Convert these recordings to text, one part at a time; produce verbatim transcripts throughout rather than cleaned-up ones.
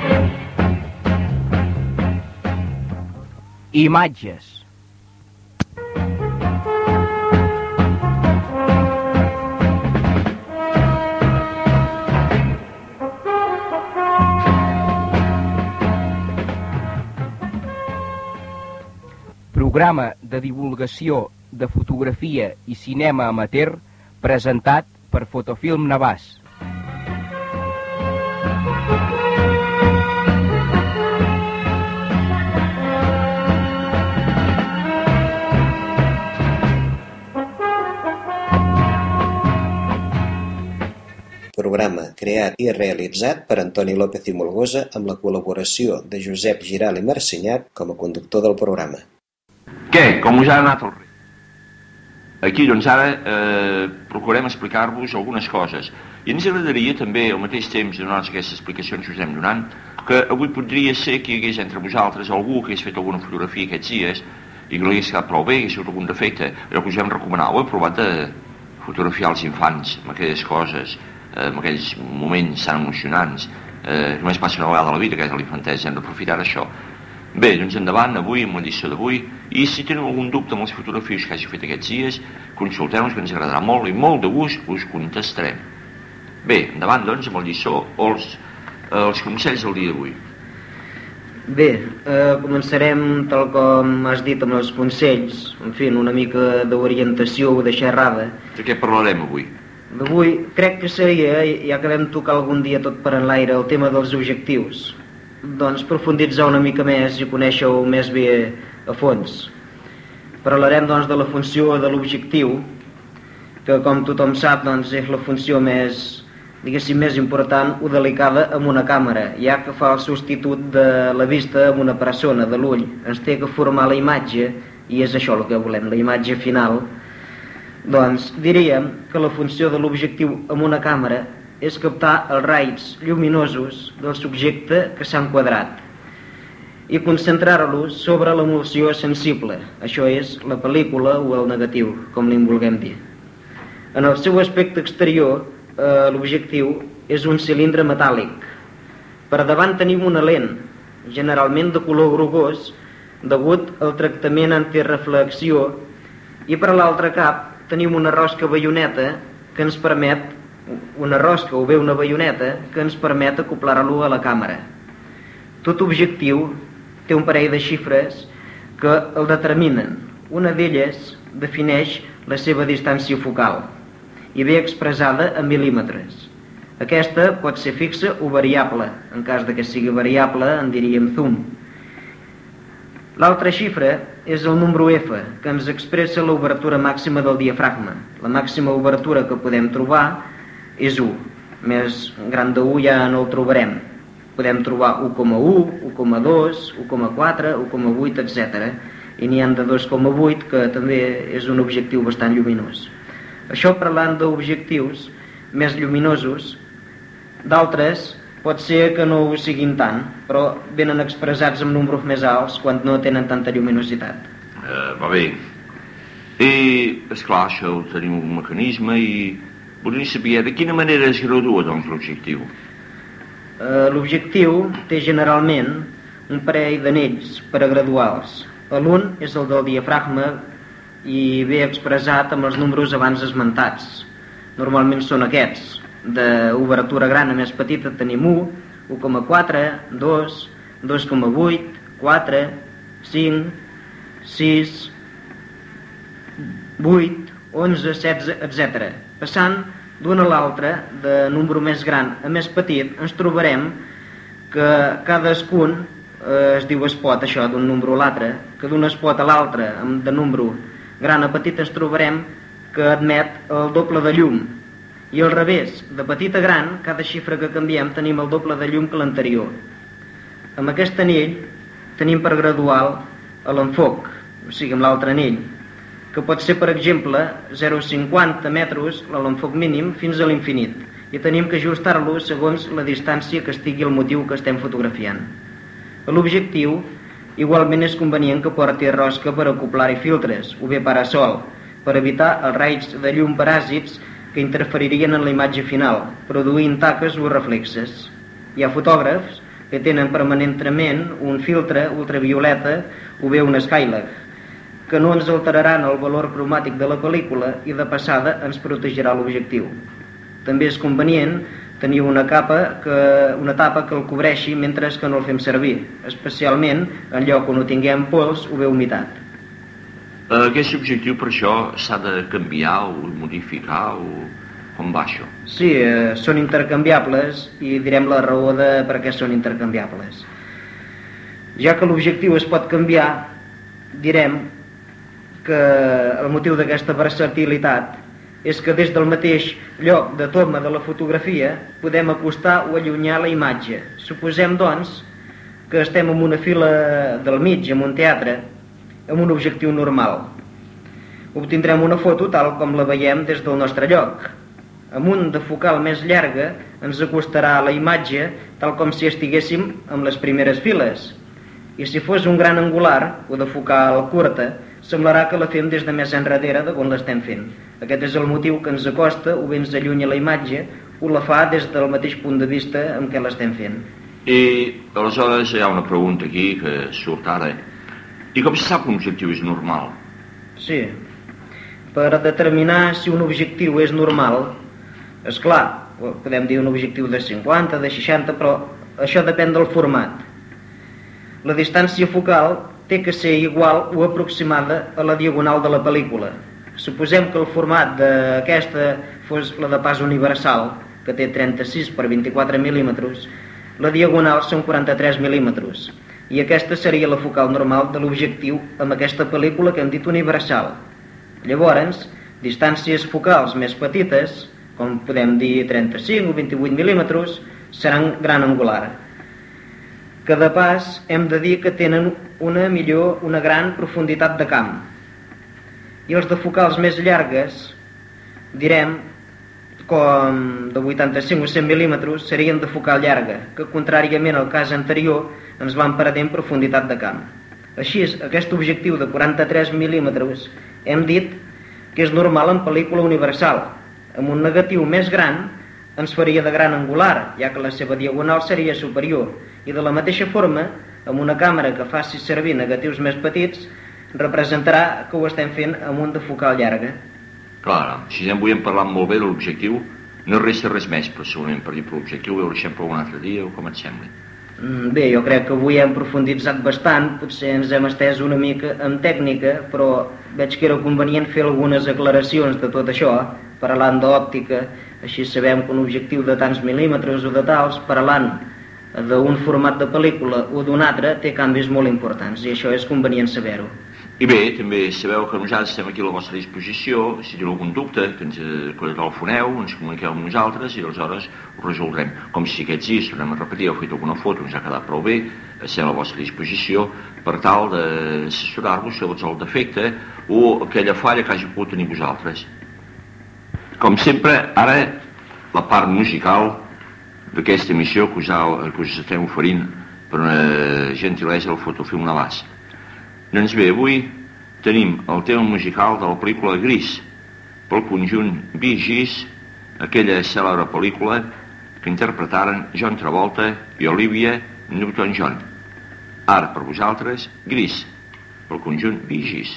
Imatges. Programa de divulgació de fotografia i cinema amateur presentat per Fotofilm Navàs. Programa creat i realitzat per Antoni López i Molgosa amb la col·laboració de Josep Giral i Marcinyat com a conductor del programa. Què? Com us ha anat el rei? Aquí, doncs, ara eh, procurem explicar-vos algunes coses. I ens agradaria també, al mateix temps, donar aquestes explicacions que us hem donant, que avui podria ser que hi hagués entre vosaltres algú que hagués fet alguna fotografia aquests dies i que l'hagués quedat prou bé, hagués fet algun defecte. Allò que us hem recomanat, ho he provat de fotografiar els infants amb aquelles coses, eh, amb aquells moments tan emocionants. Eh, només passa una vegada a la vida, que és l'infantesa, hem d'aprofitar això. Bé, doncs endavant, avui, amb l'edició d'avui, i si teniu algun dubte amb les fotografies que hagi fet aquests dies, consulteu-nos, que ens agradarà molt, i molt de gust us contestarem. Bé, endavant, doncs, amb el lliçó o els, eh, els consells del dia d'avui. Bé, eh, començarem, tal com has dit, amb els consells, en fi, una mica d'orientació o de xerrada. De què parlarem avui? D'avui, crec que seria, ja que vam tocar algun dia tot per enlaire, el tema dels objectius. Doncs profunditzar una mica més i conèixer-ho més bé a fons. Parlarem doncs de la funció de l'objectiu, que com tothom sap doncs és la funció més, diguéssim, més important o delicada amb una càmera, ja que fa el substitut de la vista amb una persona, de l'ull. Ens té que formar la imatge i és això el que volem, la imatge final. Doncs diríem que la funció de l'objectiu amb una càmera és captar els raigs lluminosos del subjecte que s'ha enquadrat i concentrar-los sobre l'emulsió sensible, això és la pel·lícula o el negatiu, com li vulguem dir. En el seu aspecte exterior, eh, l'objectiu és un cilindre metàl·lic. Per davant tenim una lent, generalment de color grogós, degut al tractament antireflexió, i per l'altre cap tenim una rosca baioneta que ens permet una rosca o bé una baioneta que ens permet acoplar-lo a la càmera. Tot objectiu té un parell de xifres que el determinen. Una d'elles defineix la seva distància focal i ve expressada en mil·límetres. Aquesta pot ser fixa o variable. En cas de que sigui variable en diríem zoom. L'altra xifra és el número F, que ens expressa l'obertura màxima del diafragma. La màxima obertura que podem trobar és u. Més gran de u ja no el trobarem. Podem trobar u coma u, u coma dos, u coma quatre, u coma vuit, etcètera. I n'hi ha de dos coma vuit, que també és un objectiu bastant lluminós. Això parlant d'objectius més lluminosos, d'altres pot ser que no ho siguin tant, però venen expressats amb números més alts quan no tenen tanta lluminositat. Uh, va bé. I, esclar, això tenim un mecanisme i voldria saber de quina manera es gradua, doncs, l'objectiu. Uh, l'objectiu té generalment un parell d'anells paragraduals. L'un és el del diafragma i ve expressat amb els números abans esmentats. Normalment són aquests. D'obertura gran a més petita tenim u, u coma quatre, dos, dos coma vuit, quatre, cinc, sis, vuit, onze, setze, etcètera. Passant d'un a l'altre, de número més gran a més petit, ens trobarem que cadascun eh, es diu espot, això, d'un número a l'altre, que d'un espot a l'altre, de número gran a petit, ens trobarem que admet el doble de llum. I al revés, de petit a gran, cada xifra que canviem tenim el doble de llum que l'anterior. Amb aquest anell tenim per gradual l'enfoc, o sigui, amb l'altre anell, que pot ser, per exemple, zero coma cinquanta metres, l'enfoc mínim, fins a l'infinit, i tenim que ajustar-lo segons la distància que estigui el motiu que estem fotografiant. L'objectiu, igualment és convenient que porti rosca per acoplar-hi filtres, o bé parasol, per evitar els raigs de llum paràsits que interferirien en la imatge final, produint taques o reflexes. Hi ha fotògrafs que tenen permanentment un filtre ultravioleta o bé un Skylag, que no ens alteraran el valor cromàtic de la pel·lícula i de passada ens protegirà l'objectiu. També és convenient tenir una capa que, una tapa que el cobreixi mentre que no el fem servir, especialment en lloc on no tinguem pols o bé humitat. Aquest objectiu per això s'ha de canviar o modificar o com va això? Sí, eh, són intercanviables i direm la raó de per què són intercanviables. Ja que l'objectiu es pot canviar, direm que el motiu d'aquesta versatilitat és que des del mateix lloc de toma de la fotografia podem acostar o allunyar la imatge. Suposem, doncs, que estem en una fila del mig, en un teatre, amb un objectiu normal. Obtindrem una foto tal com la veiem des del nostre lloc. Amb un de focal més llarga ens acostarà la imatge tal com si estiguéssim en les primeres files. I si fos un gran angular o de focal curta, semblarà que la fem des de més enrere d'on l'estem fent. Aquest és el motiu que ens acosta o bé ens allunya la imatge o la fa des del mateix punt de vista en què l'estem fent. I aleshores hi ha una pregunta aquí que surt ara. I com se sap que un objectiu és normal? Sí, per determinar si un objectiu és normal, és clar, podem dir un objectiu de cinquanta, de seixanta, però això depèn del format. La distància focal té que ser igual o aproximada a la diagonal de la pel·lícula. Suposem que el format d'aquesta fos la de pas universal, que té trenta-sis per vint-i-quatre mil·límetres, la diagonal són quaranta-tres mil·límetres, i aquesta seria la focal normal de l'objectiu amb aquesta pel·lícula que hem dit universal. Llavors, distàncies focals més petites, com podem dir trenta-cinc o vint-i-vuit mil·límetres, seran gran angular. Que de pas hem de dir que tenen una millor, una gran profunditat de camp. I els de focals més llargues, direm, com de vuitanta-cinc o cent mil·límetres, serien de focal llarga, que contràriament al cas anterior ens van perdent profunditat de camp. Així, aquest objectiu de quaranta-tres mil·límetres hem dit que és normal en pel·lícula universal. Amb un negatiu més gran ens faria de gran angular, ja que la seva diagonal seria superior, i de la mateixa forma, amb una càmera que faci servir negatius més petits, representarà que ho estem fent amb un de focal llarga. Clar, si avui hem parlat molt bé de l'objectiu, no resta res més, però segurament per dir per l'objectiu ho deixem per un altre dia, o com et sembla? Bé, jo crec que avui hem profunditzat bastant, potser ens hem estès una mica en tècnica, però veig que era convenient fer algunes aclaracions de tot això, parlant d'òptica, així sabem que un objectiu de tants mil·límetres o de tals, parlant d'un format de pel·lícula o d'un altre, té canvis molt importants, i això és convenient saber-ho. I bé, també sabeu que nosaltres estem aquí a la vostra disposició, si teniu algun dubte, que ens telefoneu, ens comuniqueu amb nosaltres i aleshores ho resoldrem. Com si aquests dies, tornem a repetir, heu fet alguna foto, ens ha quedat prou bé, estem a la vostra disposició per tal d'assessorar-vos segons el defecte o aquella falla que hagi pogut tenir vosaltres. Com sempre, ara la part musical d'aquesta emissió que us, ha, que us estem oferint per una gentilesa del fotofilm Navàs. Doncs bé, avui tenim el tema musical de la pel·lícula Gris, pel conjunt Bee Gees, aquella cèlebre pel·lícula que interpretaren John Travolta i Olivia Newton-John. Ara, per vosaltres, Gris, pel conjunt Bee Gees.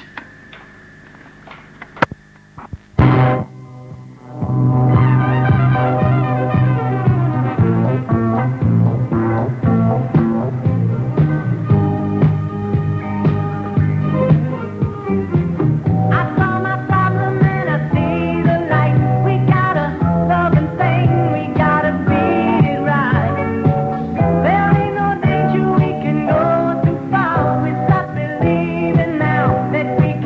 That we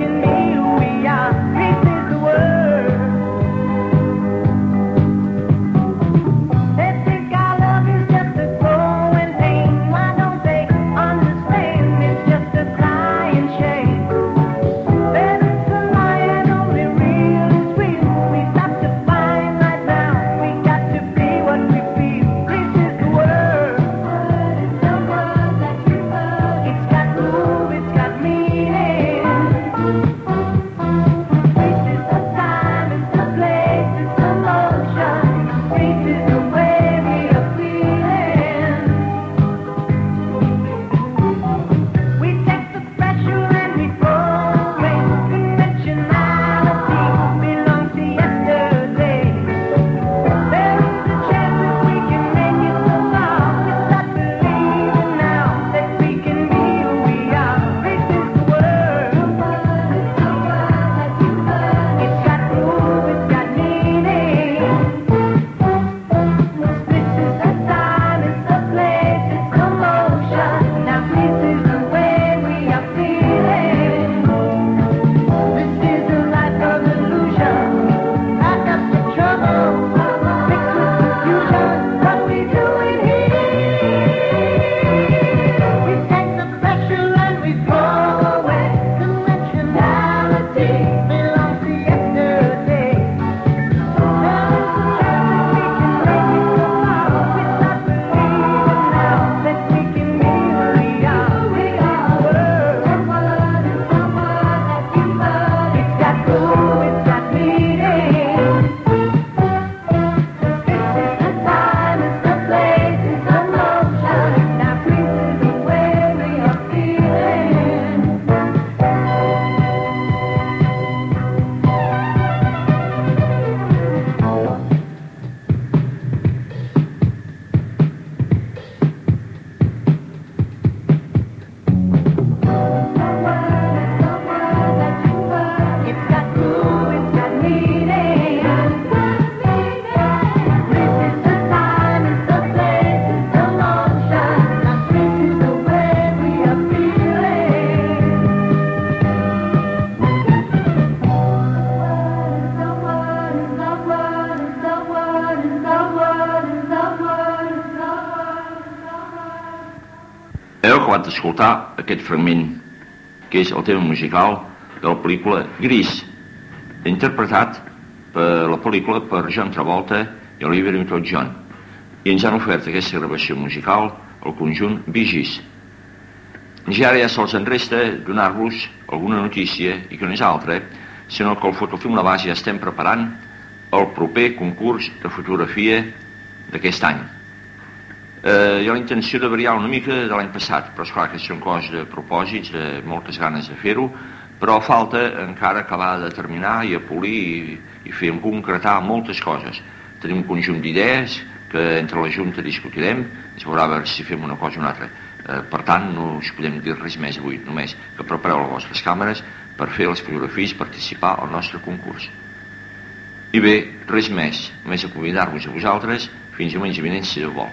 Heu acabat d'escoltar aquest fragment, que és el tema musical de la pel·lícula Gris, interpretat per la pel·lícula per John Travolta i Olivia Newton-John, i ens han ofert aquesta gravació musical al conjunt Bee Gees. Ja ara ja se'ls en resta donar-vos alguna notícia, i que no és altra, sinó que el Fotofilm La Base ja estem preparant el proper concurs de fotografia d'aquest any. Eh, hi ha la intenció de variar una mica de l'any passat, però esclar que són coses de propòsits, de moltes ganes de fer-ho, però falta encara acabar de determinar i apolir i, i fer concretar moltes coses. Tenim un conjunt d'idees que entre la Junta discutirem, es veurà a veure si fem una cosa o una altra. Eh, per tant, no us podem dir res més avui, només que prepareu les vostres càmeres per fer les fotografies i participar al nostre concurs. I bé, res més, només a convidar-vos a vosaltres fins diumenge vinent, si Déu vol.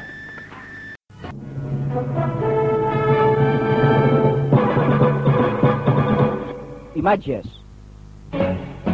Imatges.